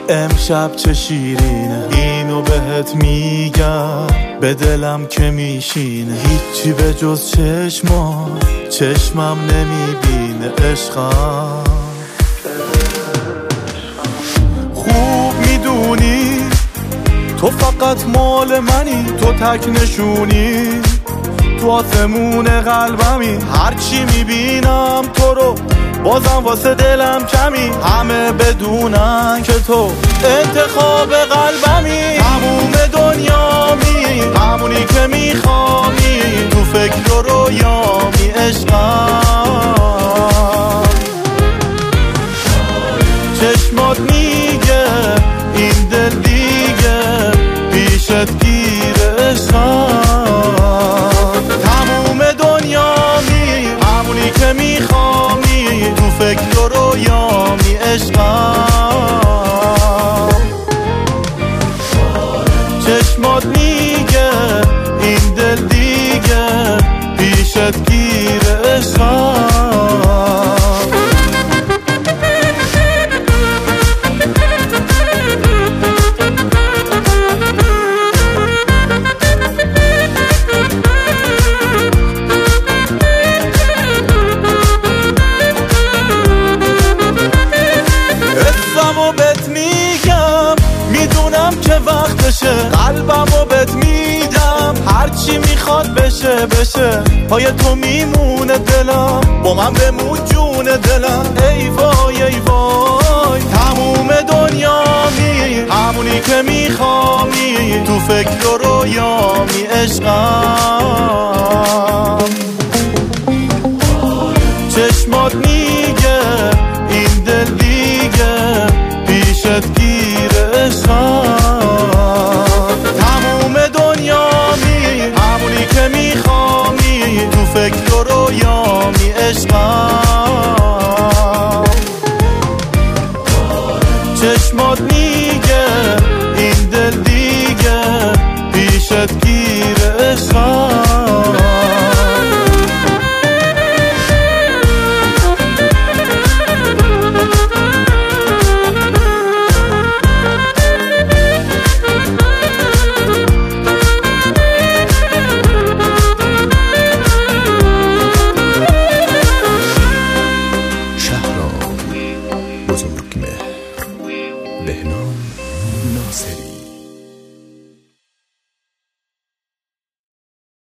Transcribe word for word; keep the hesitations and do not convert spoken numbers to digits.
امشب چه شیرینه، اینو بهت میگم به دلم که میشینه. هیچی به جز چشمم، چشمم نمیبینه عشقم. خوب میدونی تو فقط مال منی، تو تک نشونی تو آسمون قلبمی. هرچی میبینم تو رو بازم واسه دلم کمی، همه بدونن که تو انتخاب قلبمی. تموم دنیامی، همونی که میخوامی، تو فکر و رویامی عشقم. چشمات میگه این دل دیگه پیشت گیره عشقم. تموم دنیامی، همونی که میخوامی، تو فکر و رویامی عشقم. چشمات میگه این دل دیگه پیشت گیره عشقم. که وقتشه، قلبمو بهت میدم، هرچی میخواد بشه بشه. پای تو میمونه دلم، با من بمون جون دلم. ای وای ای وای، تموم دنیامی، همونی که میخوامی، تو فکر و رویامی عشقم. چشمات میگه این دل دیگه پیشت گیره عشقم. تموم دنیامی، همونی که میخوامی، تو فکر و رویامی عشقم.